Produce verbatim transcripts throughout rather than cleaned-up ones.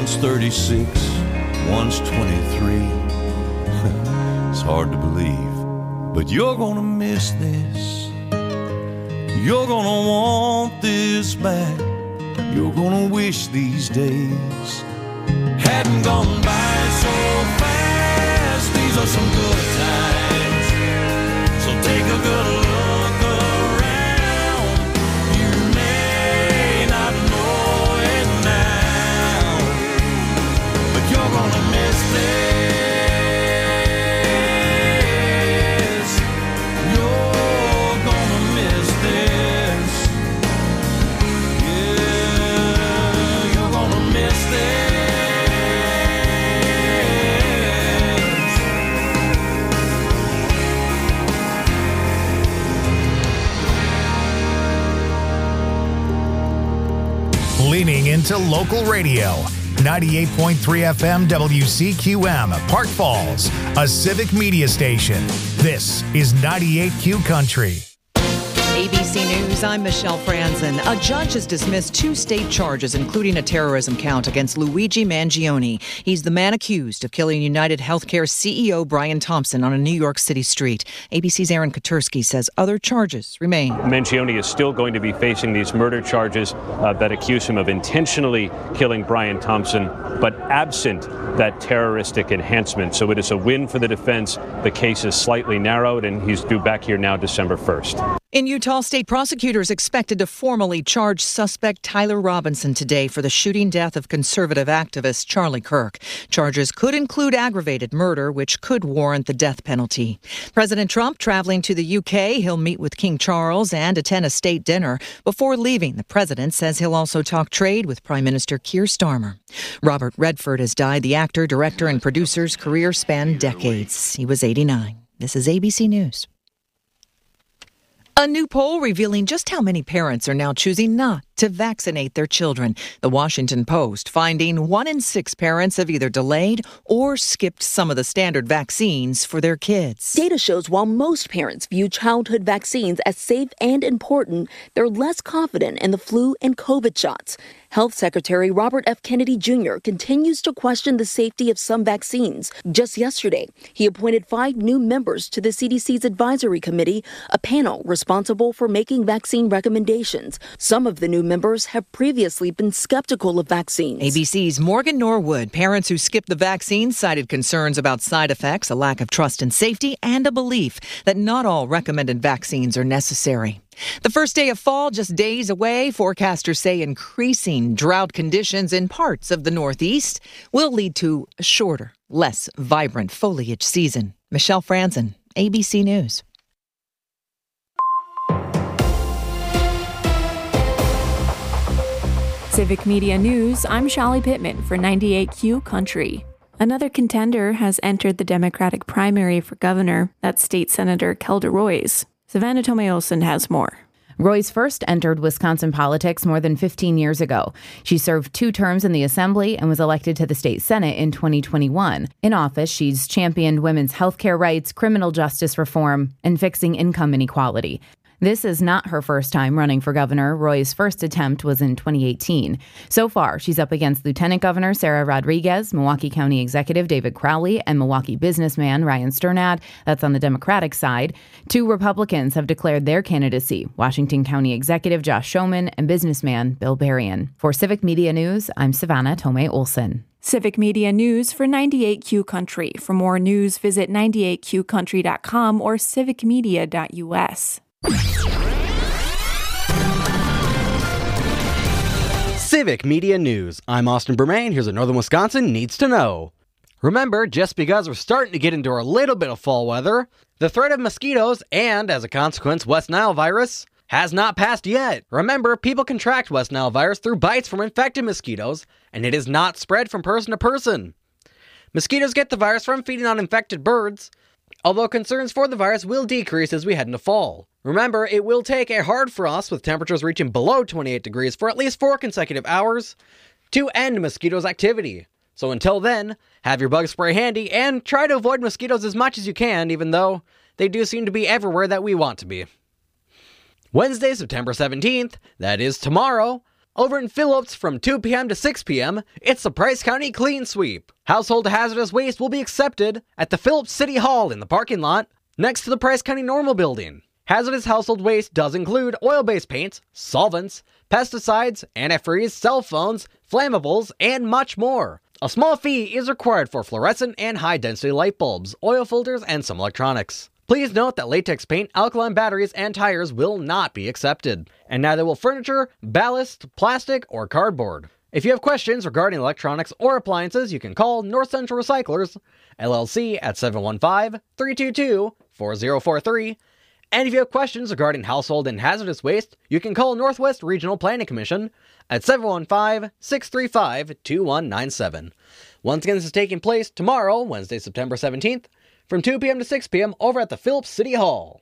One's thirty-six, one's twenty-three. It's hard to believe, but you're gonna miss this. You're gonna want this back. You're gonna wish these days hadn't gone by so fast. These are some good times, so take a good look around. You may not know it now, but you're gonna miss this. You're gonna miss this. Yeah, you're gonna miss this. Leaning into local radio. ninety-eight point three F M W C Q M, Park Falls, a civic media station. This is ninety-eight Q Country. A B C News, I'm Michelle Franzen. A judge has dismissed two state charges, including a terrorism count against Luigi Mangione. He's the man accused of killing United Healthcare C E O Brian Thompson on a New York City street. A B C's Aaron Katursky says other charges remain. Mangione is still going to be facing these murder charges uh, that accuse him of intentionally killing Brian Thompson, but absent that terroristic enhancement. So it is a win for the defense. The case is slightly narrowed, and he's due back here now December first. In Utah, state prosecutors expected to formally charge suspect Tyler Robinson today for the shooting death of conservative activist Charlie Kirk. Charges could include aggravated murder, which could warrant the death penalty. President Trump traveling to the U K. He'll meet with King Charles and attend a state dinner. Before leaving, the president says he'll also talk trade with Prime Minister Keir Starmer. Robert Redford has died. The actor, director, and producer's career spanned decades. He was eighty-nine. This is A B C News. A new poll revealing just how many parents are now choosing not to vaccinate their children. The Washington Post finding one in six parents have either delayed or skipped some of the standard vaccines for their kids. Data shows while most parents view childhood vaccines as safe and important, they're less confident in the flu and COVID shots. Health Secretary Robert F. Kennedy Junior continues to question the safety of some vaccines. Just yesterday, he appointed five new members to the C D C's advisory committee, a panel responsible for making vaccine recommendations. Some of the new members have previously been skeptical of vaccines. A B C's Morgan Norwood. Parents who skipped the vaccine cited concerns about side effects, a lack of trust and safety, and a belief that not all recommended vaccines are necessary. The first day of fall just days away. Forecasters say increasing drought conditions in parts of the Northeast will lead to a shorter, less vibrant foliage season. Michelle Franzen, A B C News. Civic Media News, I'm Shelly Pittman for ninety-eight Q Country. Another contender has entered the Democratic primary for governor. That's State Senator Kelda Roys. Savannah Tomei-Olsen has more. Roys first entered Wisconsin politics more than fifteen years ago. She served two terms in the Assembly and was elected to the state Senate in twenty twenty-one. In office, she's championed women's health care rights, criminal justice reform, and fixing income inequality. This is not her first time running for governor. Roy's first attempt was in twenty eighteen. So far, she's up against Lieutenant Governor Sarah Rodriguez, Milwaukee County Executive David Crowley, and Milwaukee businessman Ryan Sternad. That's on the Democratic side. Two Republicans have declared their candidacy, Washington County Executive Josh Schoeman and businessman Bill Berrien. For Civic Media News, I'm Savannah Tomei-Olsen. Civic Media News for ninety-eight Q Country. For more news, visit ninety-eight q country dot com or civic media dot u s. Civic Media News. I'm Austin Bermain. Here's what Northern Wisconsin needs to know. Remember, just because we're starting to get into a little bit of fall weather, the threat of mosquitoes and, as a consequence, West Nile virus has not passed yet. Remember, people contract West Nile virus through bites from infected mosquitoes, and it is not spread from person to person. Mosquitoes get the virus from feeding on infected birds, although concerns for the virus will decrease as we head into fall. Remember, it will take a hard frost with temperatures reaching below twenty-eight degrees for at least four consecutive hours to end mosquitoes' activity. So until then, have your bug spray handy and try to avoid mosquitoes as much as you can, even though they do seem to be everywhere that we want to be. Wednesday, September seventeenth, that is tomorrow, Over in Phillips from two p.m. to six p.m., it's the Price County Clean Sweep. Household hazardous waste will be accepted at the Phillips City Hall in the parking lot next to the Price County Normal Building. Hazardous household waste does include oil-based paints, solvents, pesticides, antifreeze, cell phones, flammables, and much more. A small fee is required for fluorescent and high-density light bulbs, oil filters, and some electronics. Please note that latex paint, alkaline batteries, and tires will not be accepted, and neither will furniture, ballast, plastic, or cardboard. If you have questions regarding electronics or appliances, you can call North Central Recyclers, L L C at seven one five, three two two, four zero four three. And if you have questions regarding household and hazardous waste, you can call Northwest Regional Planning Commission at seven one five, six three five, two one nine seven. Once again, this is taking place tomorrow, Wednesday, September seventeenth, from two p.m. to six p.m. over at the Phillips City Hall.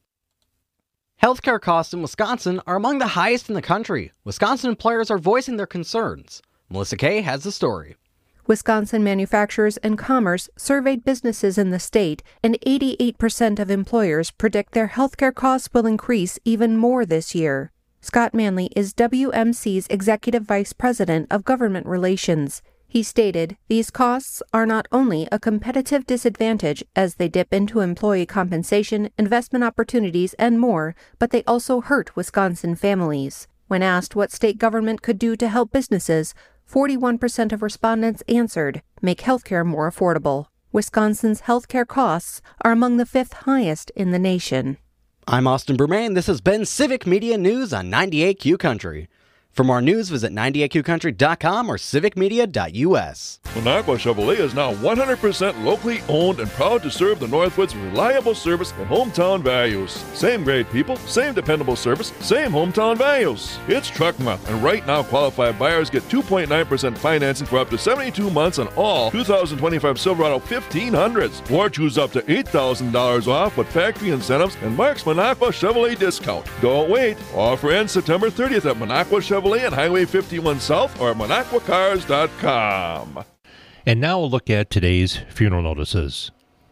Healthcare costs in Wisconsin are among the highest in the country. Wisconsin employers are voicing their concerns. Melissa Kay has the story. Wisconsin Manufacturers and Commerce surveyed businesses in the state, and eighty-eight percent of employers predict their healthcare costs will increase even more this year. Scott Manley is W M C's Executive Vice President of Government Relations. He stated, "These costs are not only a competitive disadvantage as they dip into employee compensation, investment opportunities, and more, but they also hurt Wisconsin families." When asked what state government could do to help businesses, forty-one percent of respondents answered, "Make healthcare more affordable." Wisconsin's healthcare costs are among the fifth highest in the nation. I'm Austin Bermain. This has been Civic Media News on ninety-eight Q Country. For more news, visit ninety-eight q country dot com or civic media dot u s. Minocqua Chevrolet is now one hundred percent locally owned and proud to serve the Northwoods' reliable service and hometown values. Same great people, same dependable service, same hometown values. It's Truck Month, and right now qualified buyers get two point nine percent financing for up to seventy-two months on all two thousand twenty-five Silverado fifteen hundreds. Or choose up to eight thousand dollars off with factory incentives and Mark's Minocqua Chevrolet discount. Don't wait. Offer ends September thirtieth at Minocqua Chevrolet and Highway fifty-one South or at minocqua cars dot com. And now we'll look at today's funeral notices.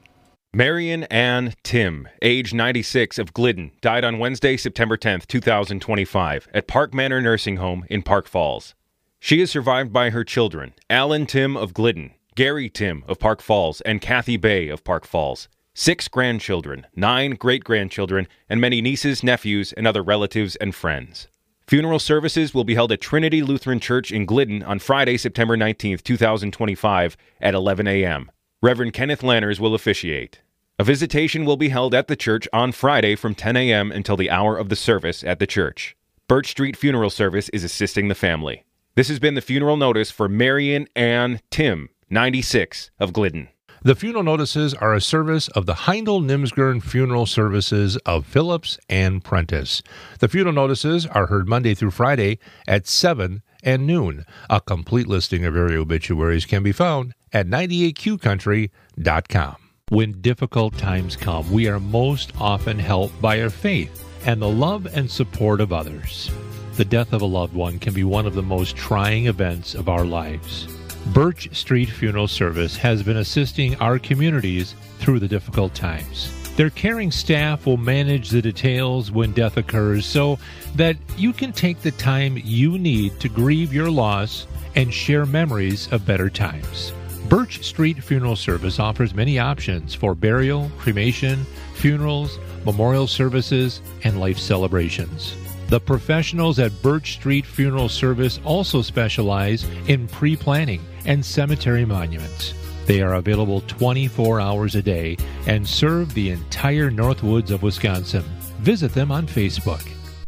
Marion Ann Tim, age ninety-six, of Glidden, died on Wednesday, September tenth, two thousand twenty-five, at Park Manor Nursing Home in Park Falls. She is survived by her children, Alan Tim of Glidden, Gary Tim of Park Falls, and Kathy Bay of Park Falls. Six grandchildren, nine great-grandchildren, and many nieces, nephews, and other relatives and friends. Funeral services will be held at Trinity Lutheran Church in Glidden on Friday, September nineteenth, two thousand twenty-five at eleven a.m. Reverend Kenneth Lanners will officiate. A visitation will be held at the church on Friday from ten a.m. until the hour of the service at the church. Birch Street Funeral Service is assisting the family. This has been the funeral notice for Marion Ann Tim, ninety-six, of Glidden. The funeral notices are a service of the Heindel-Nimsgern Funeral Services of Phillips and Prentice. The funeral notices are heard Monday through Friday at seven and noon. A complete listing of area obituaries can be found at ninety-eight q country dot com. When difficult times come, we are most often helped by our faith and the love and support of others. The death of a loved one can be one of the most trying events of our lives. Birch Street Funeral Service has been assisting our communities through the difficult times. Their caring staff will manage the details when death occurs so that you can take the time you need to grieve your loss and share memories of better times. Birch Street Funeral Service offers many options for burial, cremation, funerals, memorial services, and life celebrations. The professionals at Birch Street Funeral Service also specialize in pre-planning and cemetery monuments. They are available twenty-four hours a day and serve the entire Northwoods of Wisconsin. Visit them on Facebook.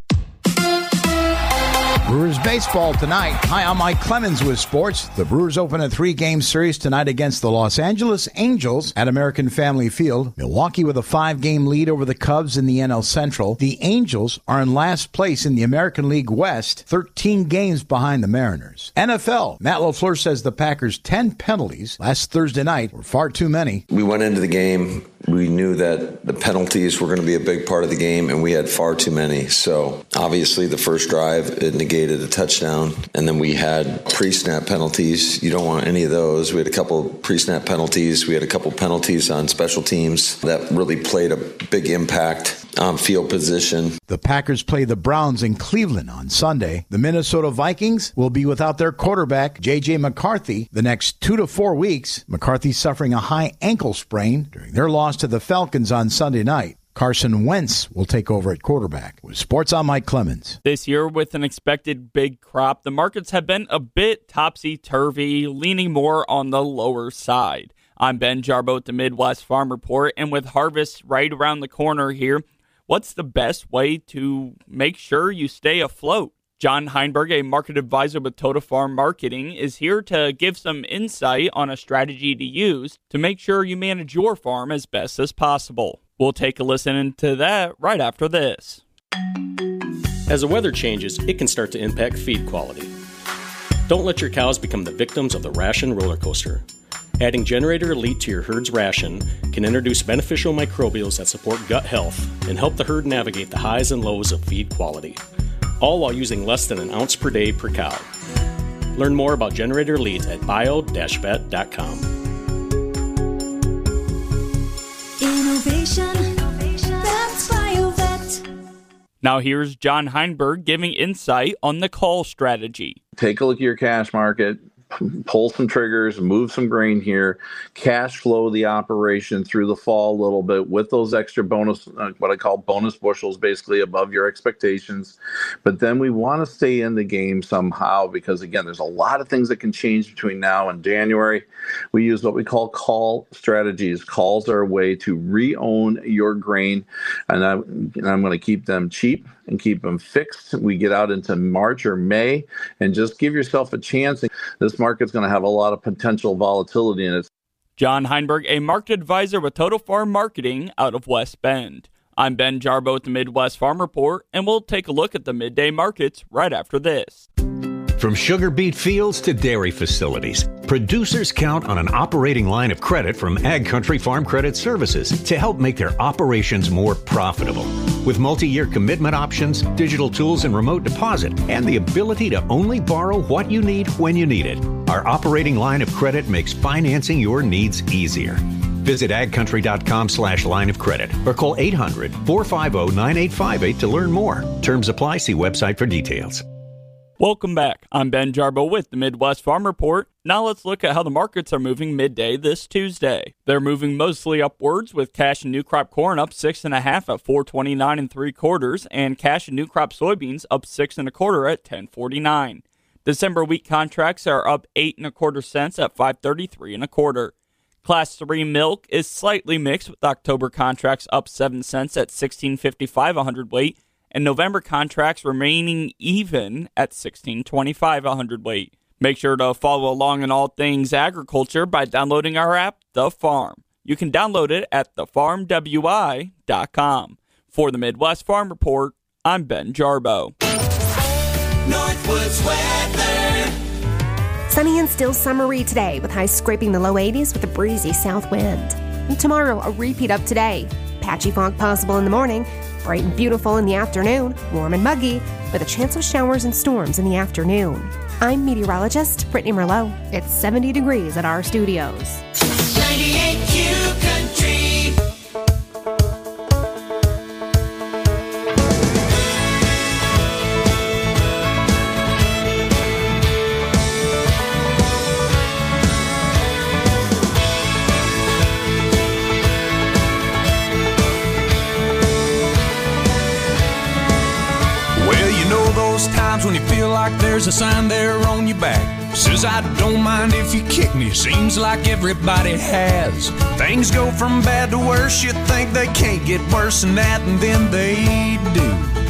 Brewers baseball tonight. Hi, I'm Mike Clemens with sports. The Brewers open a three-game series tonight against the Los Angeles Angels at American Family Field. Milwaukee with a five-game lead over the Cubs in the N L Central. The Angels are in last place in the American League West, thirteen games behind the Mariners. N F L. Matt LaFleur says the Packers' ten penalties last Thursday night were far too many. We went into the game. We knew that the penalties were going to be a big part of the game, and we had far too many. So obviously the first drive, it negated a touchdown, and then we had pre-snap penalties. You don't want any of those. We had a couple pre-snap penalties. We had a couple penalties on special teams that really played a big impact. um, field position. The Packers play the Browns in Cleveland on Sunday. The Minnesota Vikings will be without their quarterback, J J McCarthy, the next two to four weeks. McCarthy suffering a high ankle sprain during their loss to the Falcons on Sunday night. Carson Wentz will take over at quarterback. With Sports, I'm Mike Clemens. This year, with an expected big crop, the markets have been a bit topsy-turvy, leaning more on the lower side. I'm Ben Jarbo at the Midwest Farm Report, and with harvest right around the corner here, what's the best way to make sure you stay afloat? John Heinberg, a market advisor with Total Farm Marketing, is here to give some insight on a strategy to use to make sure you manage your farm as best as possible. We'll take a listen into that right after this. As the weather changes, it can start to impact feed quality. Don't let your cows become the victims of the ration roller coaster. Adding Generator Elite to your herd's ration can introduce beneficial microbials that support gut health and help the herd navigate the highs and lows of feed quality, all while using less than an ounce per day per cow. Learn more about Generator Elite at bio dash vet dot com. Innovation, that's BioVet. Now here's John Heinberg giving insight on the call strategy. Take a look at your cash market, pull some triggers, move some grain here, cash flow the operation through the fall a little bit with those extra bonus, uh, what I call bonus bushels, basically above your expectations. But then we want to stay in the game somehow because, again, there's a lot of things that can change between now and January. We use what we call call strategies. Calls are a way to re-own your grain, and, I, and I'm going to keep them cheap and keep them fixed. We get out into March or May and just give yourself a chance. This market's going to have a lot of potential volatility in it. John Heinberg, a market advisor with Total Farm Marketing out of West Bend. I'm Ben Jarbo at the Midwest Farm Report, and we'll take a look at the midday markets right after this. From sugar beet fields to dairy facilities, producers count on an operating line of credit from Ag Country Farm Credit Services to help make their operations more profitable. With multi-year commitment options, digital tools and remote deposit, and the ability to only borrow what you need when you need it, our operating line of credit makes financing your needs easier. Visit agcountry.com slash line of credit or call eight hundred, four five zero, nine eight five eight to learn more. Terms apply. See website for details. Welcome back. I'm Ben Jarbo with the Midwest Farm Report. Now let's look at how the markets are moving midday this Tuesday. They're moving mostly upwards with cash and new crop corn up six and a half at four twenty-nine and three quarters, and cash and new crop soybeans up six and a quarter at ten forty-nine. December wheat contracts are up eight and a quarter cents at five thirty-three and a quarter. Class three milk is slightly mixed with October contracts up seven cents at sixteen fifty-five a hundredweight. And November contracts remaining even at sixteen twenty-five a hundredweight. Make sure to follow along in all things agriculture by downloading our app, The Farm. You can download it at the farm w i dot com. For the Midwest Farm Report, I'm Ben Jarbo. Northwoods weather. Sunny and still summery today with highs scraping the low eighties with a breezy south wind. And tomorrow, a repeat of today. Patchy fog possible in the morning, bright and beautiful in the afternoon, warm and muggy, with a chance of showers and storms in the afternoon. I'm meteorologist Brittany Merlot. It's seventy degrees at our studios. ninety-eight Q Country. Those times when you feel like there's a sign there on your back says I don't mind if you kick me. Seems like everybody has. Things go from bad to worse. You think they can't get worse than that, and then they do.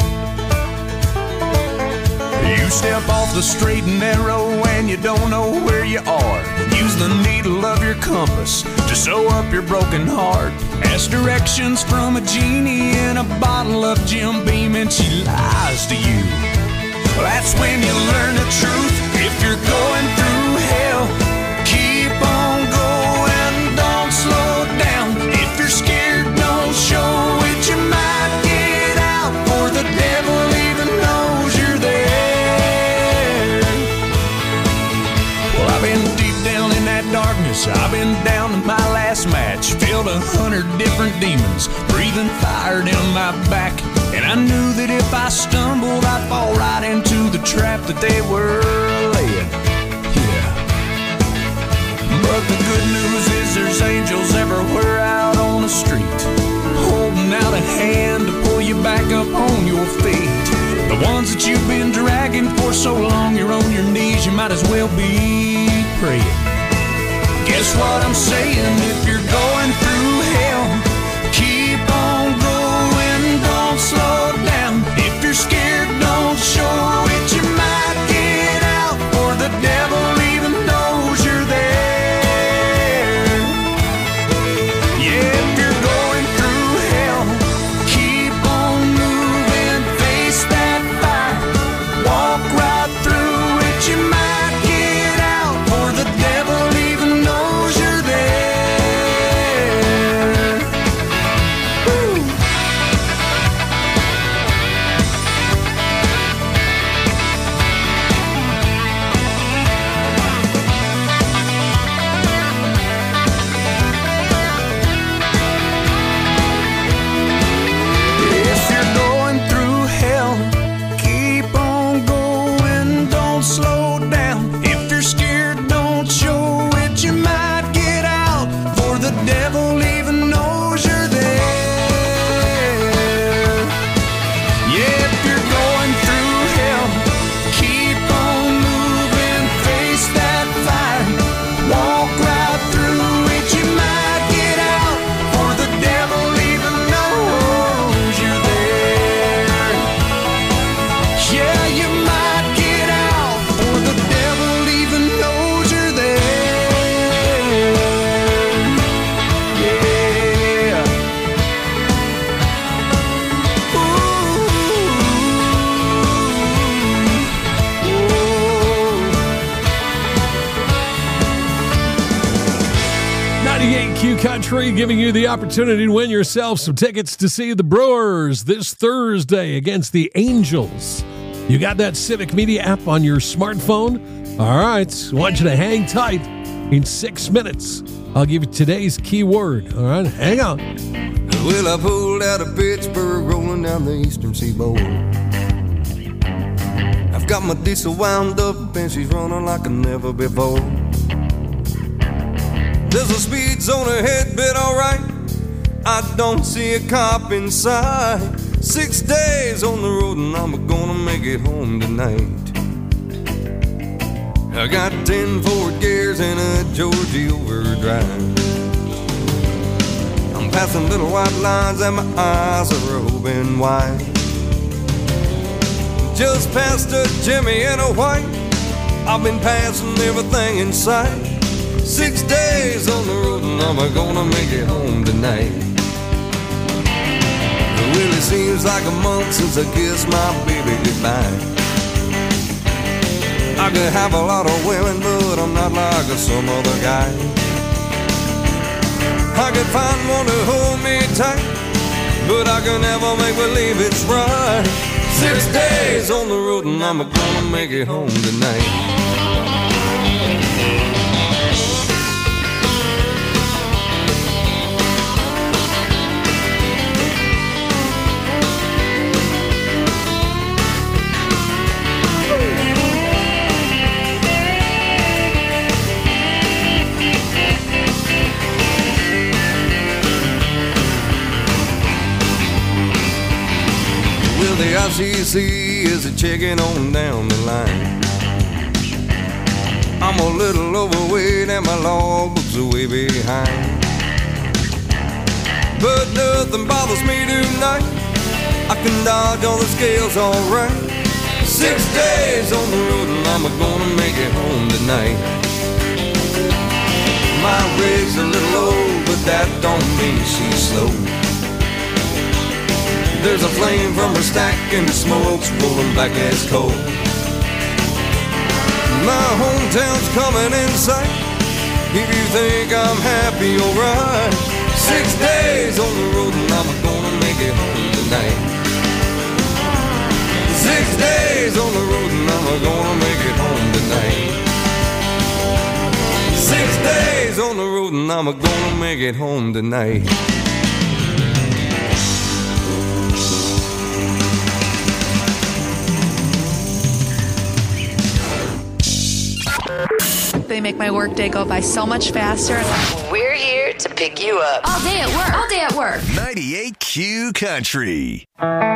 You step off the straight and narrow and you don't know where you are. Use the needle of your compass to sew up your broken heart. Ask directions from a genie in a bottle of Jim Beam and she lies to you. Well, that's when you learn the truth. If you're going through hell, keep on going, don't slow down. If you're scared, don't show it. You might get out, for the devil even knows you're there. Well, I've been deep down in that that darkness, I've been down to my last match. Felt a hundred different demons breathing fire down my back. And I knew that if I stumbled, I'd fall right into the trap that they were laying. Yeah. But the good news is there's angels everywhere out on the street, holding out a hand to pull you back up on your feet. The ones that you've been dragging for so long, you're on your knees, you might as well be praying. Guess what I'm saying? If you're going through hell, keep on going, don't slow down. If you're scared, don't show it, you might get out, or the devil even knows you're there. Yeah, if you're going through hell, keep on moving, face that fire, walk right through it, you might get out, or the devil even knows you're there. Woo. If you're going through hell, keep on going, don't slow down. If you're scared, don't show it, you might get out, for the devil even knows you're there. Yeah, if you're going through hell, keep on moving, face that fire, walk right through it, you might get out, for the devil even knows you're there. Yeah, you might get out, for the devil even knows you're there. Yeah. ninety-eight Q Country giving you the opportunity to win yourself some tickets to see the Brewers this Thursday against the Angels. You got that Civic Media app on your smartphone? All right, I want you to hang tight. In six minutes, I'll give you today's keyword. All right, hang on. Well, I pulled out of Pittsburgh, rolling down the eastern seaboard. I've got my diesel wound up and she's running like never before. There's a speed zone ahead, but alright, I don't see a cop inside. Six days on the road and I'm gonna make it home tonight. I got ten Ford gears and a Georgie overdrive. I'm passing little white lines and my eyes are open wide. Just past a Jimmy and a white, I've been passing everything in sight. Six days on the road and I'm gonna make it home tonight. Well, it seems like a month since I kissed my baby goodbye. I could have a lot of women, but I'm not like some other guy. I could find one to hold me tight, but I can never make believe it's right. Six days on the road and I'm gonna make it home tonight. The I C C is a checking on down the line. I'm a little overweight and my logbook's way behind, but nothing bothers me tonight. I can dodge all the scales alright. Six days on the road and I'm gonna make it home tonight. My rig's a little old, but that don't mean she's slow. There's a flame from her stack and the smoke's rolling back as coal. My hometown's coming in sight. If you think I'm happy, alright. Six days on the road and I'm gonna make it home tonight. Six days on the road and I'm gonna make it home tonight. Six days. days on the road and I'm gonna make it home tonight. They make my workday go by so much faster. We're here to pick you up. All day at work. All day at work. ninety-eight Q Country.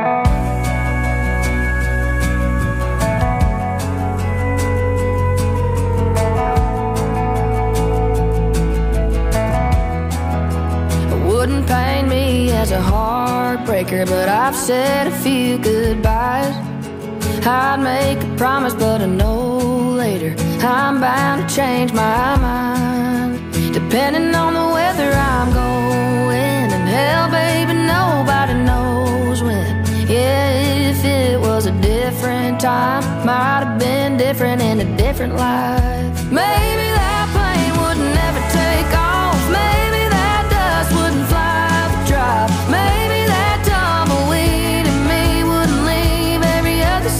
Wouldn't paint me as a heartbreaker, but I've said a few goodbyes. I'd make a promise, but I know later I'm bound to change my mind. Depending on the weather I'm going, and hell, baby, nobody knows when. Yeah, if it was a different time, might have been different in a different life. Maybe that plane would never take off. Maybe that dust wouldn't fly the drop. Maybe that tumbleweed in me wouldn't leave every other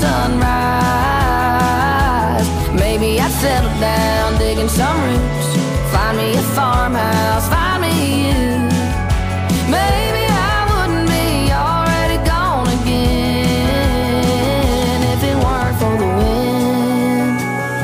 sunrise. Maybe I'd settle down, digging some roots, find me a farmhouse, find me you. Maybe I wouldn't be already gone again if it weren't for the wind.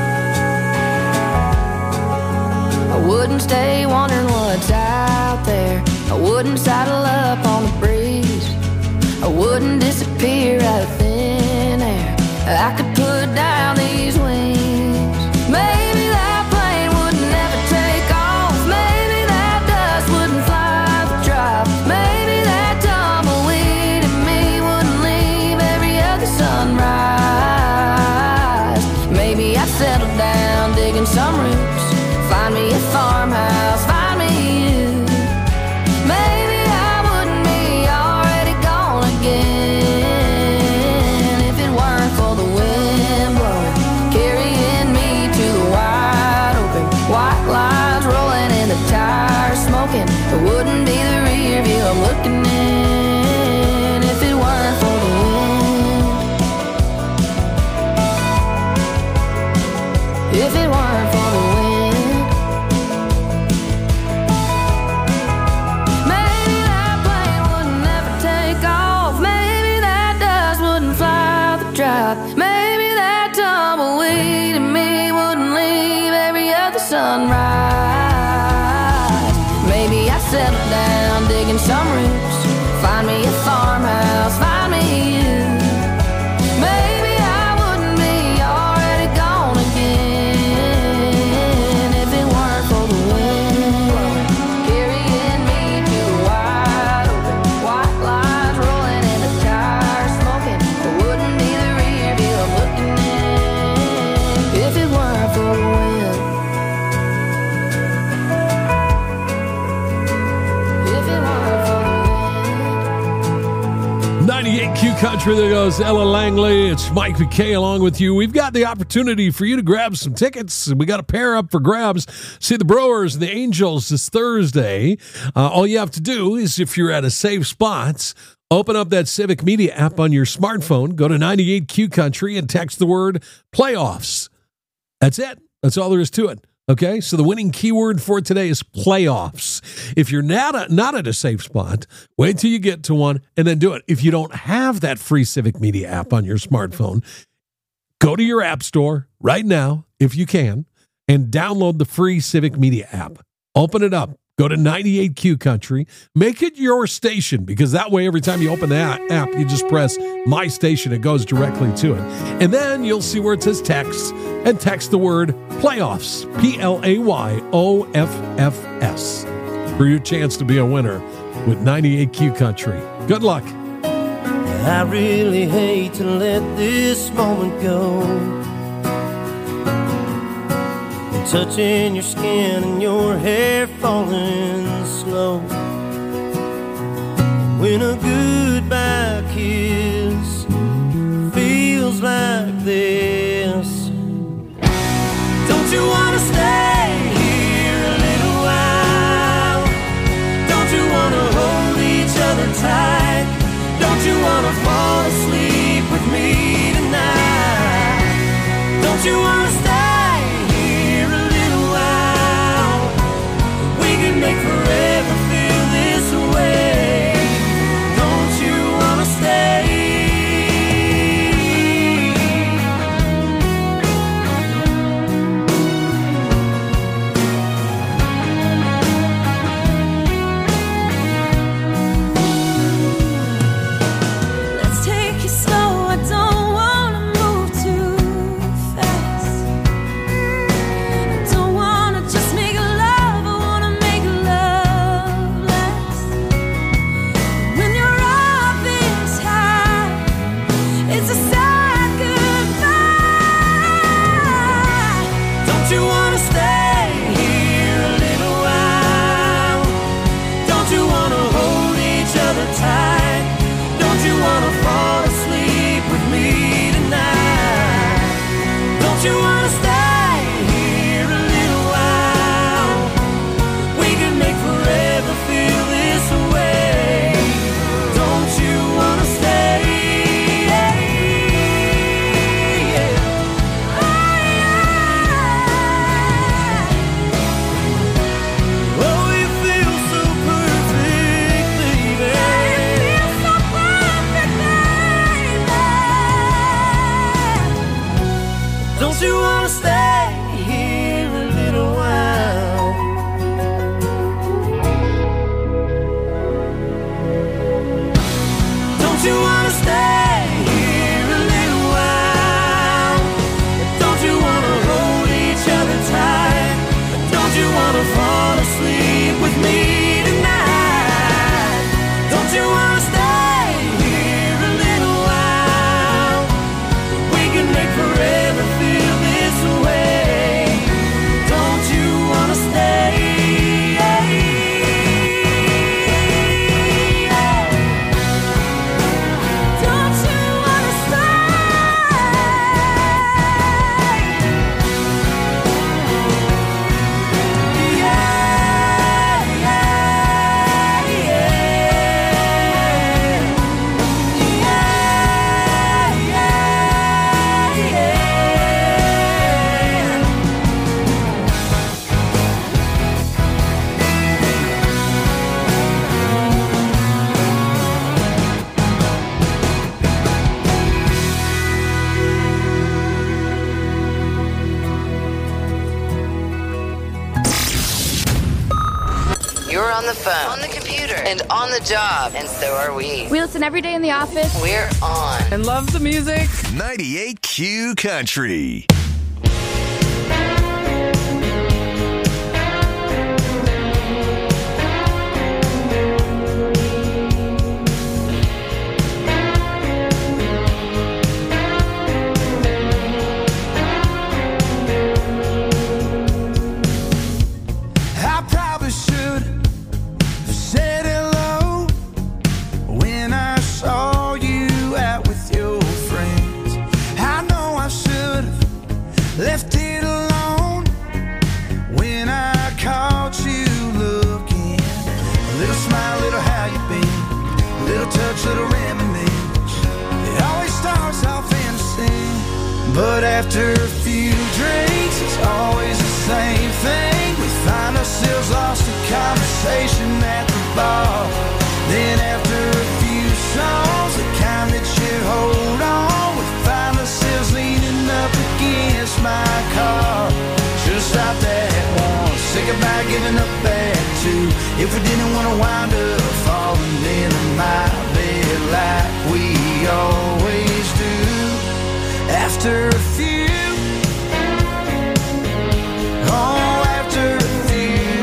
I wouldn't stay wondering what's out there. I wouldn't saddle up on the breeze. I wouldn't disappear out of thin air. I could put down these wings. Maybe that plane would never take off. Maybe that dust wouldn't fly the drop. Maybe that tumbleweed in me wouldn't leave every other sunrise. Maybe I'd settle down, digging some roots, find me a farmhouse, find me you. Maybe I wouldn't be already gone again if it weren't for the wind blowing, carrying me to the wide open. White lines rolling and the tires smoking. It wouldn't be the rear view I'm looking in if it weren't for the wind. If it weren't for the wind. Maybe that plane would never take off. Maybe that dust wouldn't fly the drop. Maybe that tumbleweed in me wouldn't leave every other sunrise. Maybe I settle down, digging some roots, find me a farmhouse, find me you. Maybe I wouldn't be already gone again if it weren't for the wind blowing, carrying me to the wide open. White lines rolling and the tires smoking. It wouldn't be the rear view I'm looking in if it weren't for the wind. If it weren't for the ninety-eight Q Country, there goes Ella Langley. It's Mike McKay along with you. We've got the opportunity for you to grab some tickets. We got a pair up for grabs. See the Brewers and the Angels this Thursday. Uh, all you have to do is, if you're at a safe spot, open up that Civic Media app on your smartphone, go to ninety-eight Q Country and text the word playoffs. That's it. That's all there is to it. Okay, so the winning keyword for today is playoffs. If you're not, a, not at a safe spot, wait till you get to one and then do it. If you don't have that free Civic Media app on your smartphone, go to your app store right now, if you can, and download the free Civic Media app. Open it up. Go to ninety-eight Q Country. Make it your station, because that way every time you open that app, you just press My Station. It goes directly to it. And then you'll see where it says text, and text the word playoffs, P L A Y O F F S, for your chance to be a winner with ninety-eight Q Country. Good luck. I really hate to let this moment go. Touching your skin and your hair falling slow. When a goodbye kiss feels like this, don't you wanna stay here a little while? Don't you wanna hold each other tight? Don't you wanna fall asleep with me tonight? Don't you wanna stay here a little while? me tonight? Don't you wanna stay here a little while? We can make forever feel this way. Don't you wanna stay? Don't you wanna You're on the phone, on the computer, and on the job, and so are we. We listen every day in the office. We're on. And love the music. ninety-eight Q Country. I probably should have said hello when I saw you out with your friends. I know I should have left it alone when I caught you looking. A little smile, little how you been, a little touch, little reminisce. It always starts off innocent, but after a few drinks, it's always the same thing. We find ourselves lost in conversation at the bar. Then after a few songs, the kind that you hold on, we find ourselves leaning up against my car. Should've stopped at one, say goodbye, giving up at two. If we didn't want to wind up falling into my bed like we always do. After a few, oh, after a few,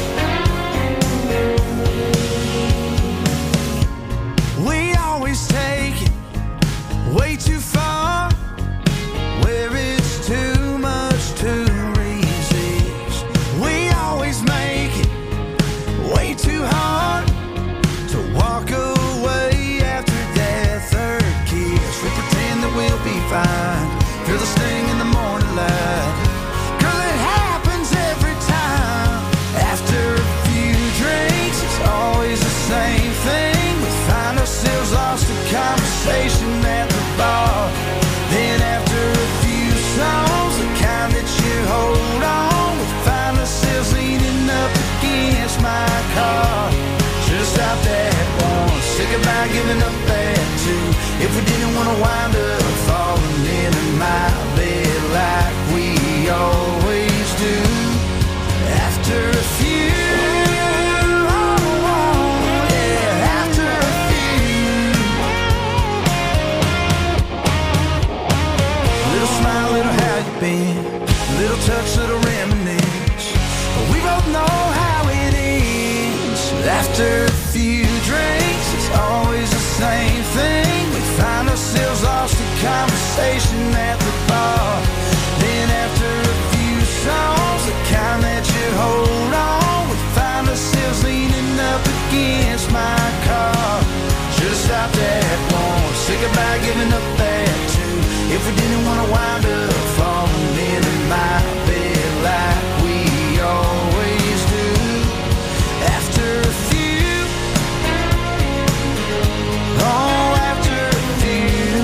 we always take it way too far, where it's too much to resist. We always make it way too hard to walk away after that third kiss. We pretend that we'll be fine, feel the sting in the morning light. Girl, it happens every time. After a few drinks, it's always the same thing. We find ourselves lost in conversation at the bar. Then after a few songs, the kind that you hold on, we find ourselves leaning up against my car. Should've stopped at one, say goodbye, giving up at two. If we didn't want to wind up falling into my bed like we always do. After a few, oh, oh, yeah, after a few. Little smile, little how you been, little touch, little reminisce. But we both know how it ends. After a few drinks, it's always the same thing. We find ourselves lost in conversation at the bar. Then after a few songs, the kind that you hold on, we find ourselves leaning up against my car. Should've stopped at one, say goodbye, giving up at two. If we didn't want to wind up falling into my bed like we always do. After a few, oh, after a few.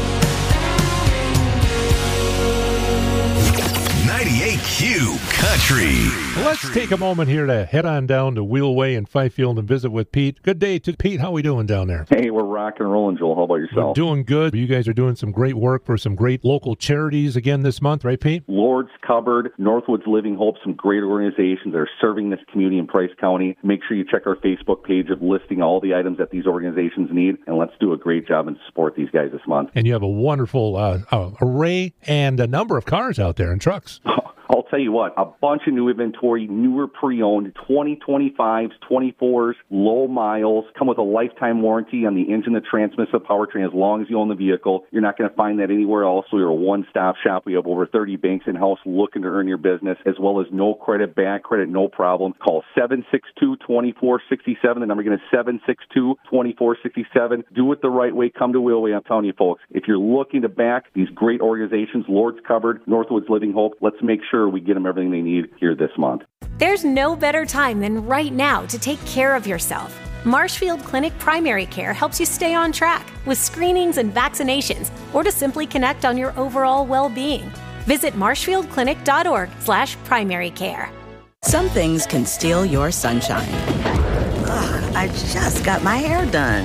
ninety-eight Q Country. Country. Let's take a moment here to head on down to Wheelway in Fifield and visit with Pete. Good day to Pete. How are we doing down there? Hey, we're rock and rolling, Joel. How about yourself? We're doing good. You guys are doing some great work for some great local charities again this month, right, Pete? Lord's Cupboard, Northwoods Living Hope, some great organizations that are serving this community in Price County. Make sure you check our Facebook page of listing all the items that these organizations need, and let's do a great job and support these guys this month. And you have a wonderful uh, uh, array and a number of cars out there and trucks. I'll tell you what, a bunch of new inventory, newer pre-owned, twenty twenty-fives, twenty-fours, low miles, come with a lifetime warranty on the engine, the transmission, the powertrain, as long as you own the vehicle. You're not going to find that anywhere else. We're a one-stop shop. We have over thirty banks in-house looking to earn your business, as well as no credit, bad credit, no problem. Call seven six two, two four six seven. The number again is seven six two, two four six seven. Do it the right way. Come to Wheelway. I'm telling you, folks, if you're looking to back these great organizations, Lord's Cupboard, Northwoods Living Hope, let's make sure we get them everything they need here this month. There's no better time than right now to take care of yourself. Marshfield Clinic Primary Care helps you stay on track with screenings and vaccinations, or to simply connect on your overall well-being. Visit marshfieldclinic.org slash primary care. Some things can steal your sunshine. Ugh, I just got my hair done.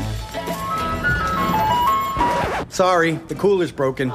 Sorry, the cooler's broken.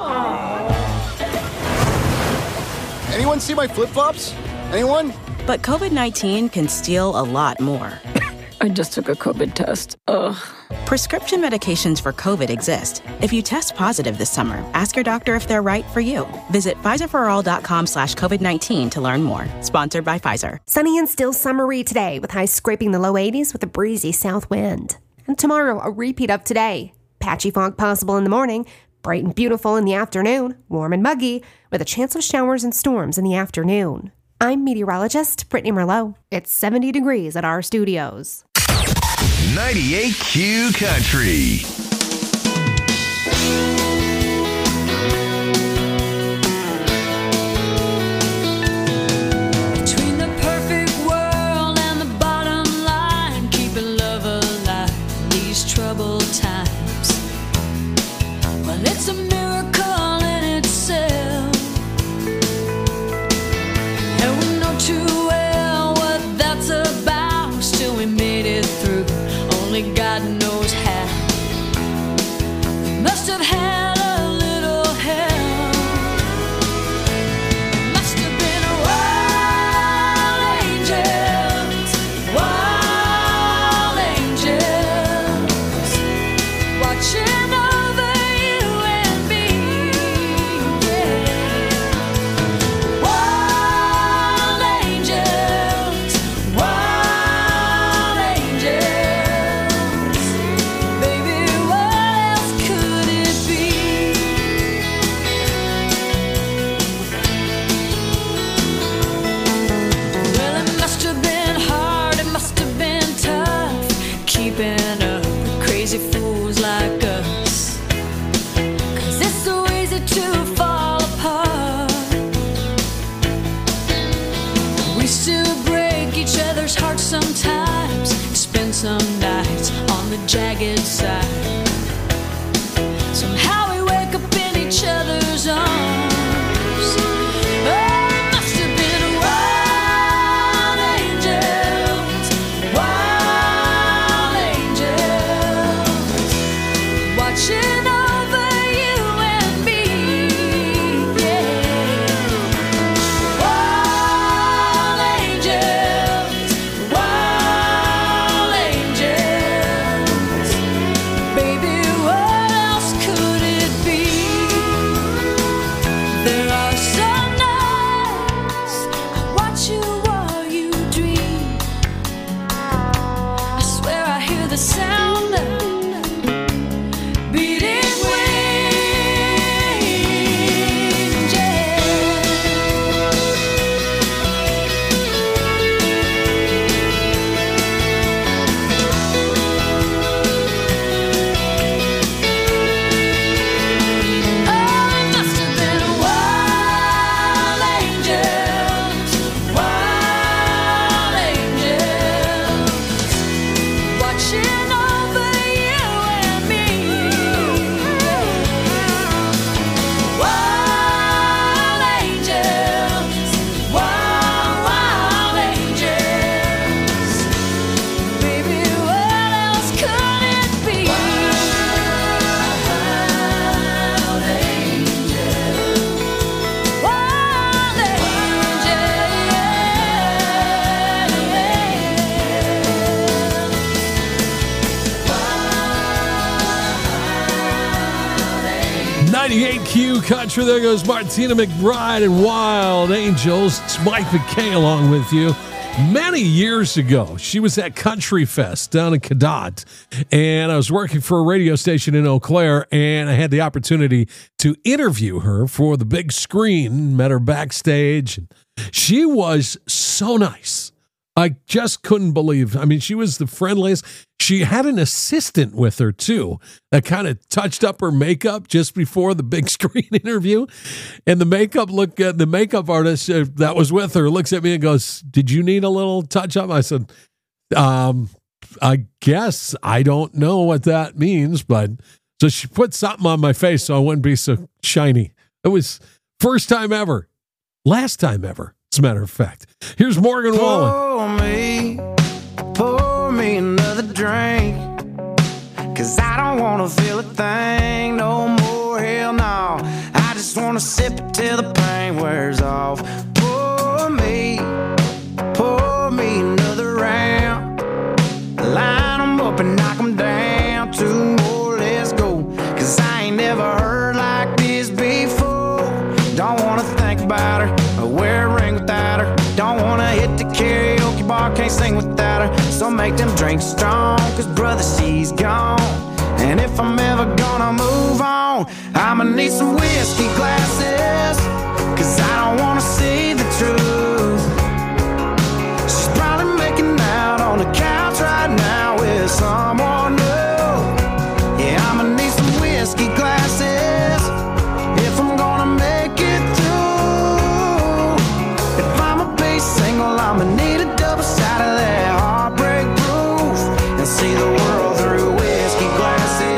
Anyone see my flip-flops? Anyone? But covid nineteen can steal a lot more. I just took a COVID test. Ugh. Prescription medications for COVID exist. If you test positive this summer, ask your doctor if they're right for you. Visit Pfizerforall.com slash COVID-19 to learn more. Sponsored by Pfizer. Sunny and still summery today with highs scraping the low eighties with a breezy south wind. And tomorrow, a repeat of today. Patchy fog possible in the morning, bright and beautiful in the afternoon, warm and muggy, with a chance of showers and storms in the afternoon. I'm meteorologist Brittany Merlot. It's seventy degrees at our studios. ninety-eight Q Country. Between the perfect world and the bottom line, keeping love alive in these troubled times. Well, it's a miracle in itself, and we know too well what that's about. Still we made it through, only God knows how. ninety-eight Q Country. There goes Martina McBride and Wild Angels. It's Mike McKay along with you. Many years ago, she was at Country Fest down in Cadott, and I was working for a radio station in Eau Claire, and I had the opportunity to interview her for the big screen, met her backstage. She was so nice. I just couldn't believe. I mean, she was the friendliest. She had an assistant with her, too, that kind of touched up her makeup just before the big screen interview. And the makeup look, uh, the makeup artist uh, that was with her looks at me and goes, "Did you need a little touch up?" I said, um, I guess. I don't know what that means. But so she put something on my face so I wouldn't be so shiny. It was first time ever. Last time ever, as a matter of fact. Here's Morgan Wallen. Pour me, pour me another drink, 'cause I don't wanna feel a thing no more, hell no. I just wanna sip it till the pain wears off. Pour me, pour me another round, line 'em up and knock 'em down, two more, let's go, 'cause I ain't never heard like this before. Don't wanna think about her, or wear a ring without her. Don't wanna hit the karaoke bar, can't sing without her. So make them drinks strong, 'cause brother, she's gone. And if I'm ever gonna move on, I'ma need some whiskey glasses, 'cause I don't wanna see the truth. She's probably making out on the couch right now with someone new. Yeah, I'ma need some whiskey glasses if I'm gonna make it through. If I'ma be single, I'ma need a double shot of that heartbreak proof, and see the world through whiskey glasses.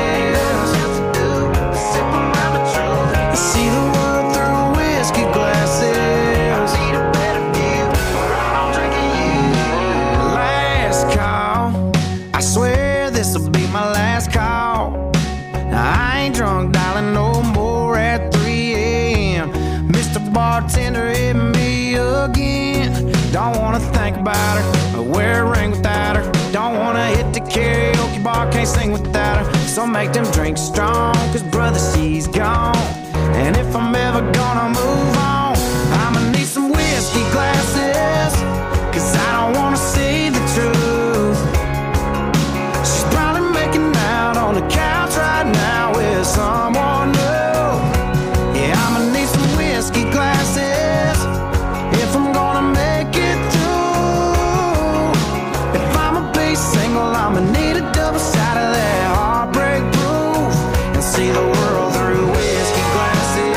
See the world through whiskey glasses. I need a better view, I'm drinking you. Last call, I swear this'll be my last call. Now I ain't drunk, darling, no more at three a.m. Mister Bartender, hit me again. Don't wanna think about her, or wear a ring without her. Don't wanna hit the karaoke bar, can't sing without her. So make them drinks strong, 'cause brother, she's gone. And if I'm ever gonna move on, I'ma need some whiskey glasses, 'cause I don't wanna see the truth. She's probably making out on the couch right now with someone new. Yeah, I'ma need some whiskey glasses if I'm gonna make it through. If I'ma be single, I'ma need a double shot of that heartbreak proof, and see the world through whiskey glasses.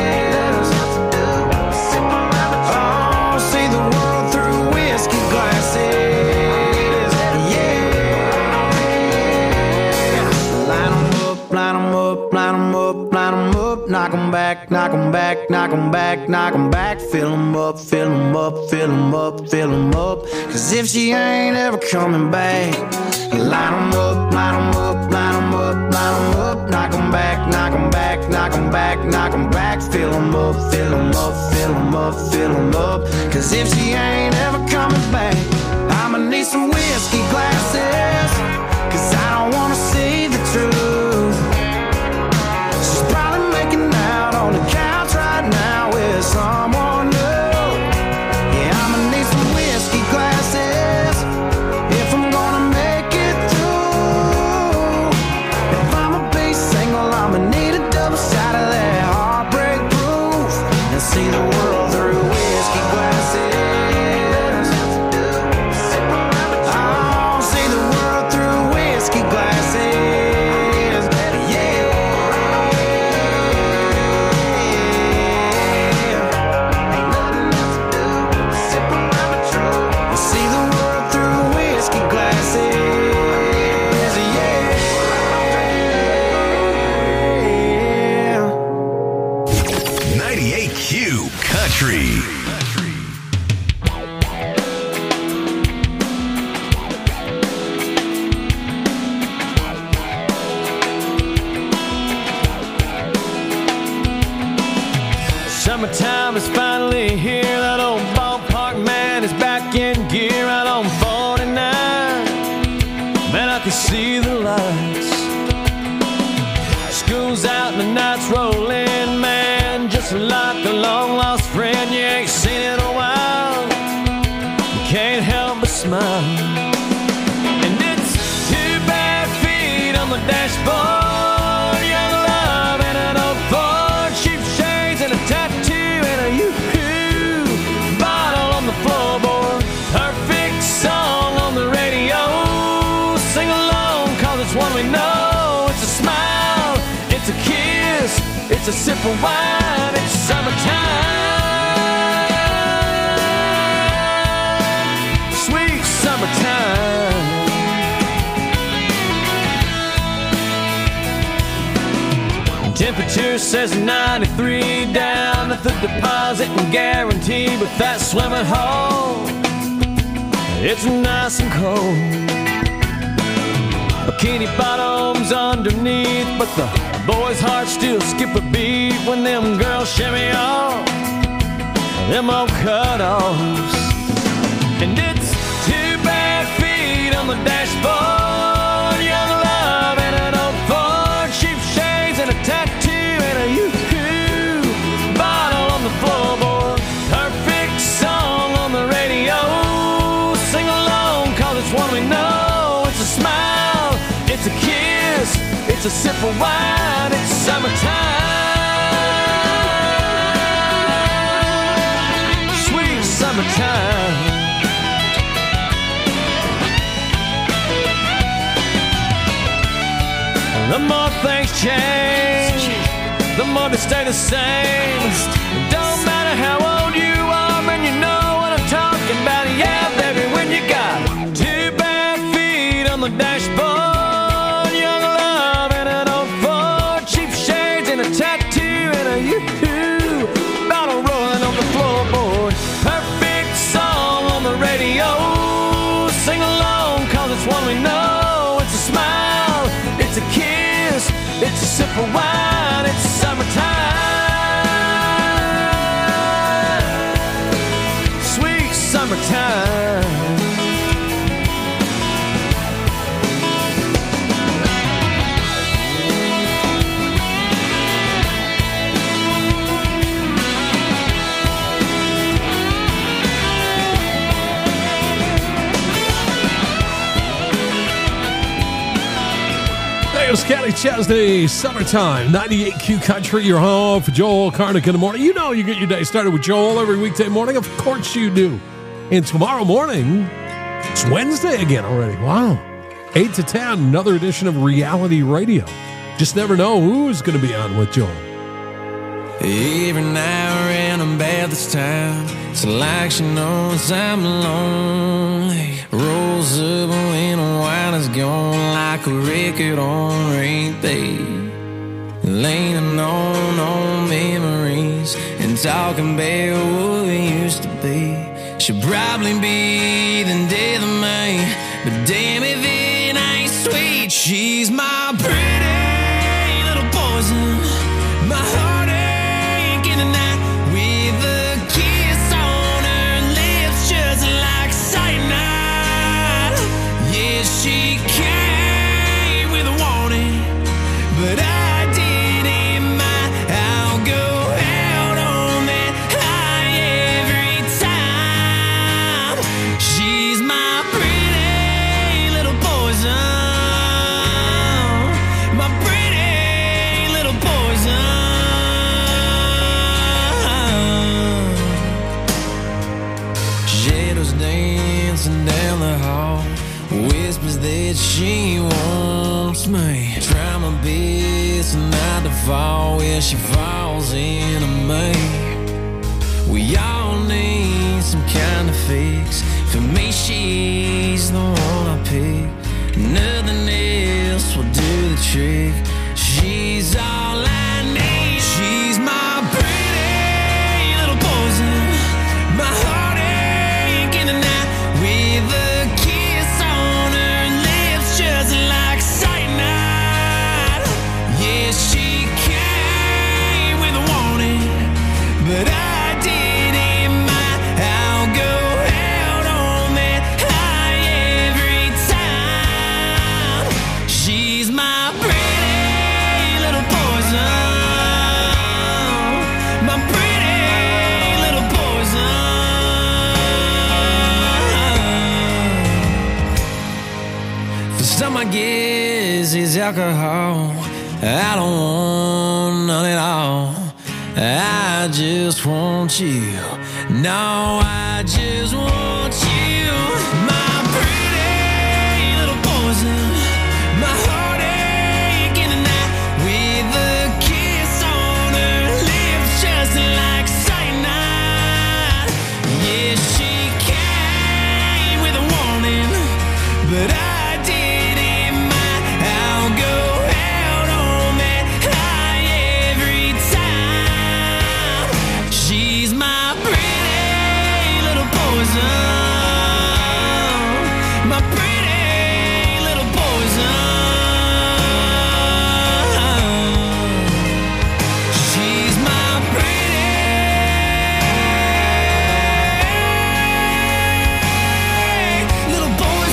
Oh, see the world through whiskey glasses. Yeah. Line 'em up, line 'em up, line 'em up, line 'em up. Knock 'em back, knock 'em back, knock 'em back, knock 'em back. Fill 'em up, fill 'em up, fill 'em up, fill 'em up. 'Cause if she ain't ever coming back, line 'em up, line 'em up, line 'em up, line 'em up. Knock 'em back, knock 'em back, knock 'em back, knock 'em back. Fill 'em up, fill 'em up, fill 'em up, fill 'em up. 'Cause if she ain't ever coming back, I'ma need some whiskey glasses, 'cause I don't wanna see the truth. She's probably making out on the couch right now with someone new. Yeah, I'ma need some whiskey glasses if I'm gonna make it through. If I'ma be single, I'ma need a double shot of that heartbreak proof, and see the world through whiskey glasses. Oh, see the world through whiskey glasses. Yeah. Ain't nothing else to do, sip around the truth, and see the world through whiskey glasses. Yeah. ninety-eight Q Country. Summertime is finally here. That old ballpark man is back in gear out on forty-nine. Man, I can see the lights. School's out and the night's dashboard. Young love and an old Ford, cheap shades and a tattoo and a yoo-hoo bottle on the floorboard. Perfect song on the radio. Sing along, cause it's one we know. It's a smile, it's a kiss, it's a sip of wine, it's summertime. Sweet summertime. Temperature says ninety-three down at the deposit and guarantee, but that swimming hole, it's nice and cold. Bikini bottoms underneath, but the boys' hearts still skip a beat when them girls shimmy off them old cutoffs. And it's two bare feet on the dashboard. Young love and an old Ford, cheap shades and a tattoo and a yoo-hoo bottle on the floorboard. Perfect song on the radio. Sing along, cause it's one we know. It's a smile, it's a kiss, it's a sip of wine, it's summertime. Sweet summertime. The more things change, the more they stay the same. Don't matter how old you are, man, you know what I'm talking about. Yeah, baby, when you got two bare feet on the dashboard. Young love and an old Ford, cheap shades and a tattoo and a yoo-hoo bottle rolling on the floorboard. Perfect song on the radio. Sing along, cause it's one we know. It's a smile, it's a kiss, it's a sip of wine, it's summertime. Sweet summertime. Hey, it's Scotty Chesney, Summertime, ninety-eight Q Country, your home for Joel Karnick in the morning. You know you get your day started with Joel every weekday morning. Of course you do. And tomorrow morning, it's Wednesday again already. Wow. eight to ten, another edition of Reality Radio. Just never know who's going to be on with Joel. Every now and I'm bad this time. It's like she knows I'm lonely. Rolls up when the wine is gone, like a record on repeat. Leaning on old memories and talking about what we used to be. She'll probably be the death of me, but damn if it ain't sweet. She's my pretty little poison, my heartache in the night, with a kiss on her lips just like cyanide. Yeah, she came with a warning, but I didn't mind. I'll go out on that high every time. She's my pretty little poison, my pretty little poison. Shadows dancing down the hall, whispers that she wants me. Try my best not to fall where she falls into me. We all need some kind of fix. For me, she's the one I pick. Nothing else will do the trick. She's all I need. She's my pretty little poison, my heartache in the night, with a kiss on her lips just like cyanide. Yeah, she came with a warning, but I didn't mind. I'll go out on that high every time. She's my pretty is alcohol. I don't want none at all. I just want you. No, I just want you. My pretty little poison. My heartache in the night. With a kiss on her lips just like cyanide. Yeah, she came with a warning, but I didn't mind. I'll go out on that high every time. She's my pretty little poison. My pretty little poison. She's my pretty little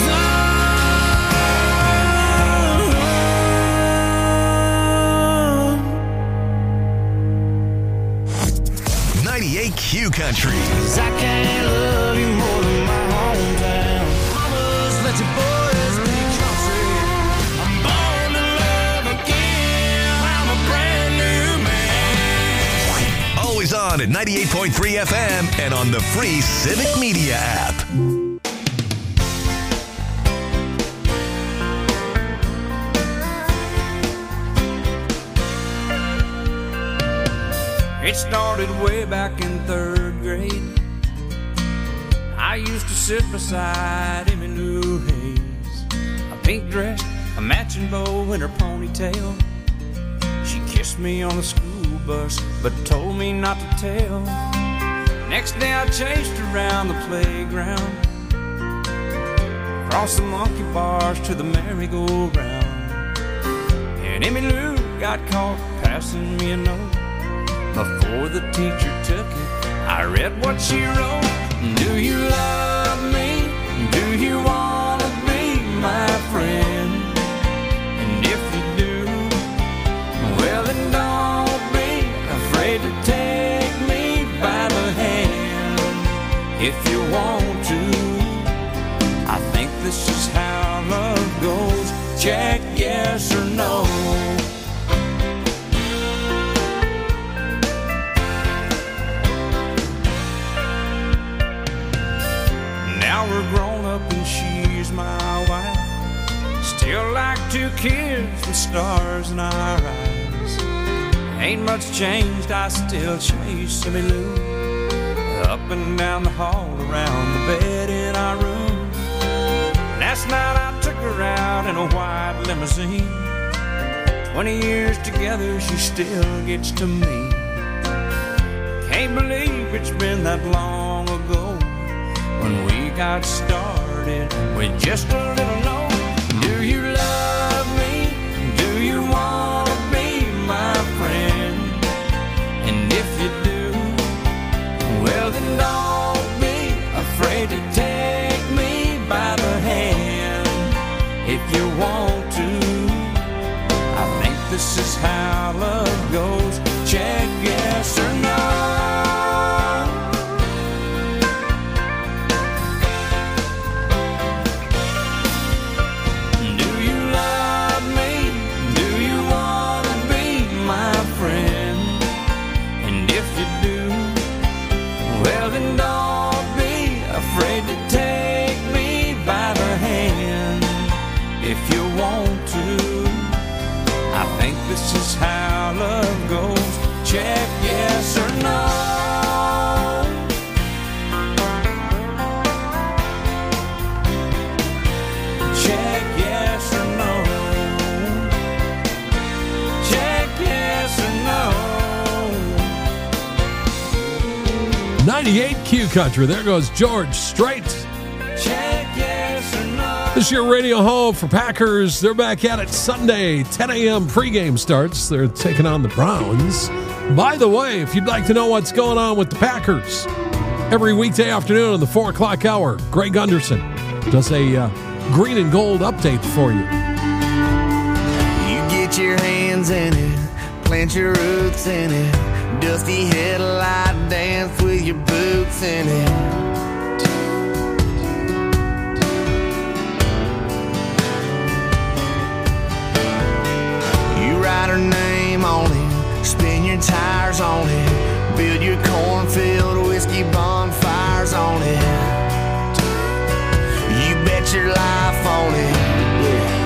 poison. ninety-eight Q Country. 'Cause I can't love you more than my hometown. Mamas, let your boys be country. I'm born to love again. I'm a brand new man. Always on at ninety-eight point three F M and on the free Civic Media app. It started way back in third grade. I used to sit beside Emmy Lou Hayes, a pink dress, a matching bow, and her ponytail. She kissed me on the school bus, but told me not to tell. Next day I chased her around the playground, across the monkey bars to the merry-go-round. And Emmy Lou got caught passing me a note. Before the teacher took it, I read what she wrote. Do you love me? Do you want to be my friend? And if you do, well then don't be afraid to take me by the hand. If you want to, I think this is how love goes. Check yes or no. Now we're grown up and she's my wife. Still like two kids with stars in our eyes. Ain't much changed, I still chase Emmy Lou up and down the hall, around the bed in our room. Last night I took her out in a white limousine. Twenty years together, she still gets to me. Can't believe it's been that long ago when we got started with just a little note. Do you love me? Do you want to be my friend? And if you do, well then don't be afraid to take me by the hand. If you want to, I think this is how love goes. Check yes or no. This is how love goes. Check yes or no. Check yes or no. Check yes or no. ninety-eight Q Country. There goes George Strait. Check yes or no. This is your radio home for Packers. They're back at it Sunday, ten a.m. pregame starts. They're taking on the Browns. By the way, if you'd like to know what's going on with the Packers, every weekday afternoon on the four o'clock hour, Greg Gunderson does a uh, green and gold update for you. You get your hands in it, plant your roots in it, dusty headlight dance with your boots in it. write her name on it, spin your tires on it, build your cornfield whiskey bonfires on it. You bet your life on it. Yeah.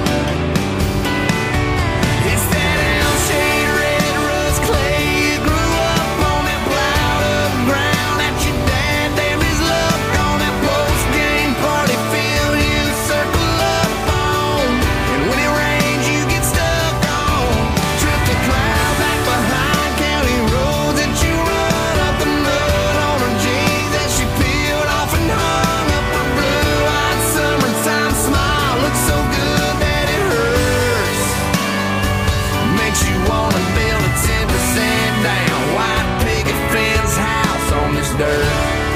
It's that L-shaped red rust clay. You grew up on that plowed up ground that your dad damned his luck on that post-game party field you circle up on. And when it rains you get stuck on. Trip the cloud back behind county roads that you run up the mud on her jeans that she peeled off and hung up her blue-eyed summertime smile. Looks so good that it hurts. Makes you wanna build a ten percent down white picket fence house on this dirt.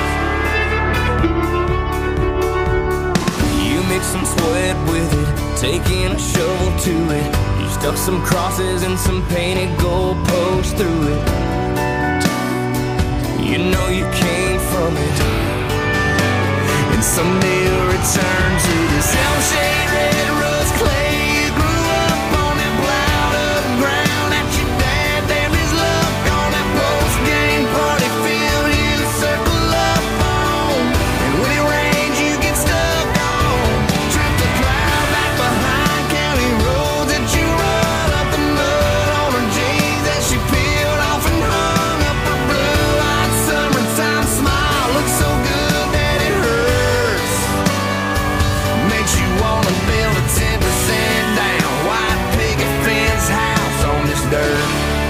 You mix some sweat with it, taking a shovel to it. You stuck some crosses and some painted goalposts through it. You know you came from it, and someday you'll return to this L-shaped red rust clay. You grew up on that plowed up ground that your dad damned his luck on that post-game party field you circle up on. And when it rains you get stuck on. Trip the cloud back behind county roads that you run up the mud on her jeans that she peeled off and hung up her blue-eyed summertime smile. Looks so good that it hurts. Makes you wanna build a ten percent down white picket fence house on this dirt.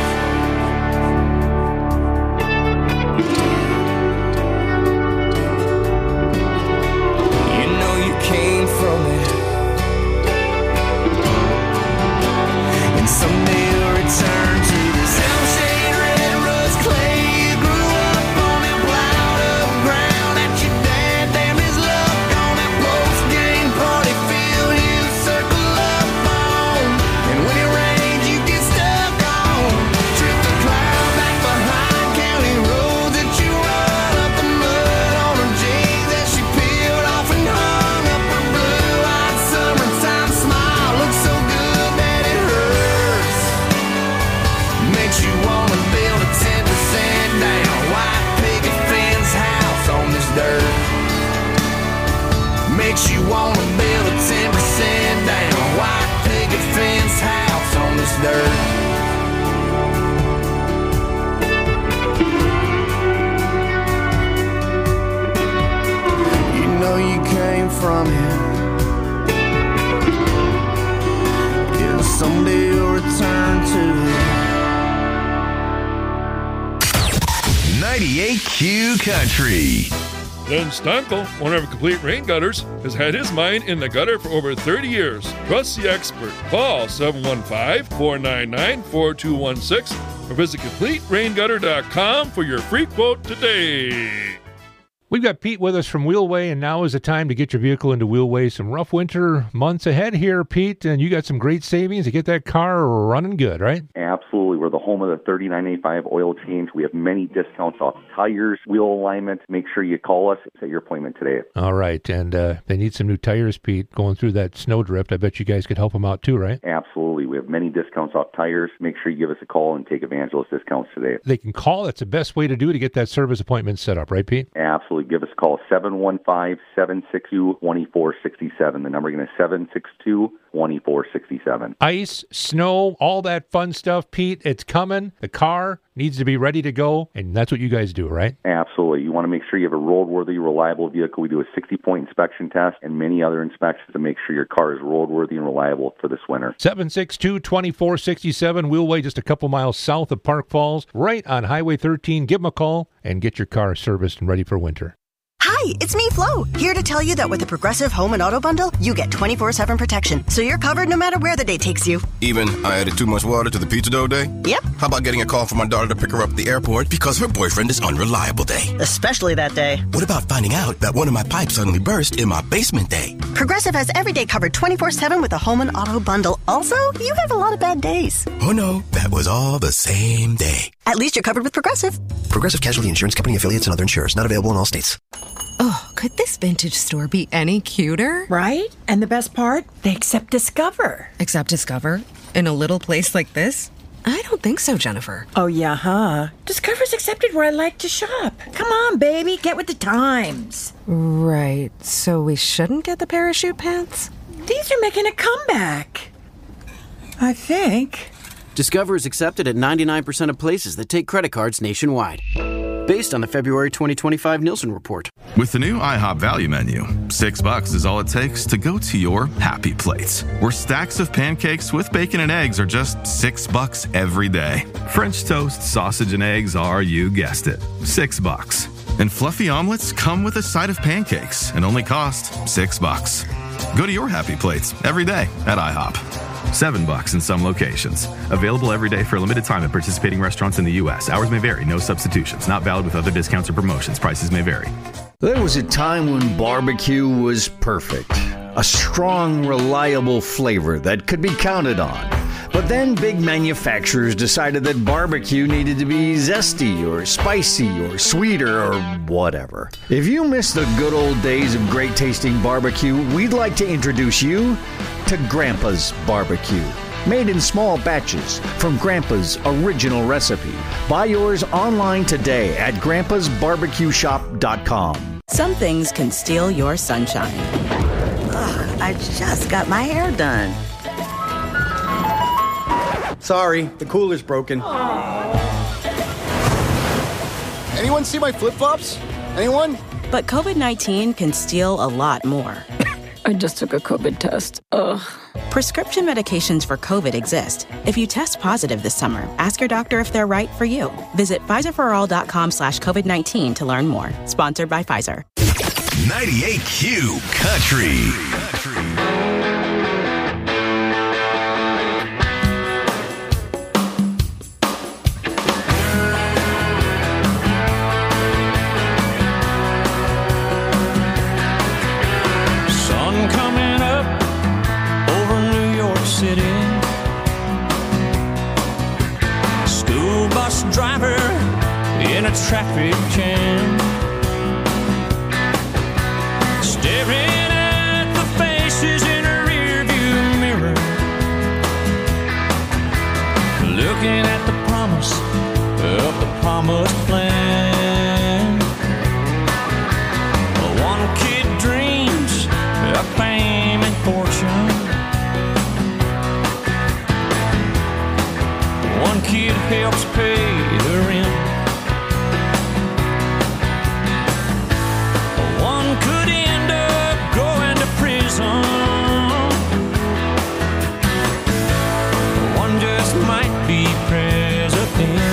You know you came from it, and someday you'll return to this L-shaped red rust clay. You grew up on that plowed up ground that your dad damned his luck on that post-game party field you circle up on. And when it rains you get stuck on. Trip the cloud back behind county roads that you run up the mud on her jeans that she peeled off and hung up her blue-eyed summertime smile. Looks so good that it hurts. Makes you wanna build a ten percent down white picket fence house on this dirt. Makes you wanna build a ten percent down white picket fence house on this dirt. You know you came from it. Yeah, someday you'll return to it. ninety-eight Q Country. Len Stankel, owner of Complete Rain Gutters, has had his mine in the gutter for over thirty years. Trust the expert. Call seven one five, four nine nine, four two one six or visit complete rain gutter dot com for your free quote today. We've got Pete with us from Wheelway, and now is the time to get your vehicle into Wheelway. Some rough winter months ahead here, Pete, and you got some great savings to get that car running good, right? Absolutely. We're the home of the thirty-nine eighty-five oil change. We have many discounts off tires, wheel alignment. Make sure you call us. Set your appointment today. All right, and uh, they need some new tires, Pete, going through that snowdrift. I bet you guys could help them out too, right? Absolutely. We have many discounts off tires. Make ssure you give us a call and take advantage of those discounts today. They can call. That's the best way to do it to get that service appointment set up, right, Pete? Absolutely. Give us a call, seven one five, seven six two, two four six seven. The number again is seven six two, two four six seven. Ice, snow, all that fun stuff, Pete. It's coming. The car needs to be ready to go, and that's what you guys do, right? Absolutely. You want to make sure you have a roadworthy, reliable vehicle. We do a sixty-point inspection test and many other inspections to make sure your car is roadworthy and reliable for this winter. seven six two, two four six seven, Wheelway, just a couple miles south of Park Falls, right on Highway thirteen. Give them a call and get your car serviced and ready for winter. Hi, it's me, Flo, here to tell you that with the Progressive Home and Auto Bundle, you get twenty-four seven protection, so you're covered no matter where the day takes you. Even I added too much water to the pizza dough day? Yep. How about getting a call from my daughter to pick her up at the airport because her boyfriend is unreliable day? Especially that day. What about finding out that one of my pipes suddenly burst in my basement day? Progressive has every day covered twenty-four seven with a Home and Auto Bundle. Also, you have a lot of bad days. Oh no, that was all the same day. At least you're covered with Progressive. Progressive Casualty Insurance Company, affiliates, and other insurers. Not available in all states. Oh, could this vintage store be any cuter? Right? And the best part? They accept Discover. Accept Discover? In a little place like this? I don't think so, Jennifer. Oh, yeah, huh? Discover's accepted where I like to shop. Come on, baby, get with the times. Right, so we shouldn't get the parachute pants? These are making a comeback. I think. Discover is accepted at ninety-nine percent of places that take credit cards nationwide. Based on the February twenty twenty-five Nielsen report. With the new IHOP value menu, six bucks is all it takes to go to your happy plates, where stacks of pancakes with bacon and eggs are just six bucks every day. French toast, sausage, and eggs are, you guessed it, six bucks. And fluffy omelets come with a side of pancakes and only cost six bucks. Go to your happy plates every day at IHOP. Seven bucks in some locations. Available every day for a limited time at participating restaurants in the U S. Hours may vary. No substitutions. Not valid with other discounts or promotions. Prices may vary. There was a time when barbecue was perfect. A strong, reliable flavor that could be counted on. But then big manufacturers decided that barbecue needed to be zesty or spicy or sweeter or whatever. If you miss the good old days of great tasting barbecue, we'd like to introduce you to Grandpa's Barbecue. Made in small batches from Grandpa's original recipe. Buy yours online today at grandpas barbecue shop dot com. Some things can steal your sunshine. Ugh, I just got my hair done. Sorry, the cooler's broken. Anyone see my flip-flops? Anyone? But COVID nineteen can steal a lot more. I just took a COVID test. Ugh. Prescription medications for COVID exist. If you test positive this summer, ask your doctor if they're right for you. Visit Pfizer for all dot com slash COVID nineteen to learn more. Sponsored by Pfizer. ninety-eight Q Country. Sun coming up over New York City. School bus driver in a traffic jam. Staring at the faces in a rearview mirror. Looking at the promise of the promised plan. One kid dreams of fame and fortune. One kid helps pay the rent. One could end up going to prison. One just might be president.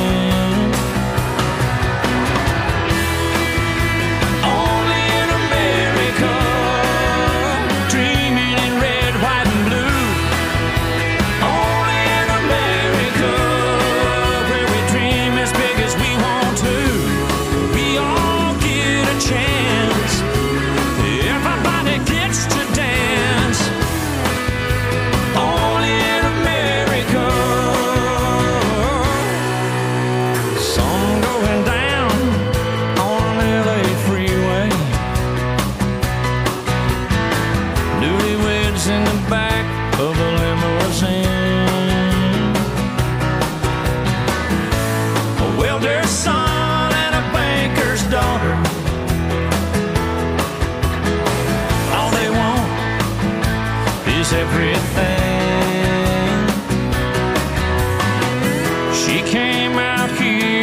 Only in America, dreaming in red, white, and blue. Only in America, where we dream as big as we want to. We all get a chance. Everybody gets to dance. Only in America. Sun going down on L A freeway. Newlyweds in the back of a limousine. A welder's son and a banker's daughter. All they want is everything. She came out here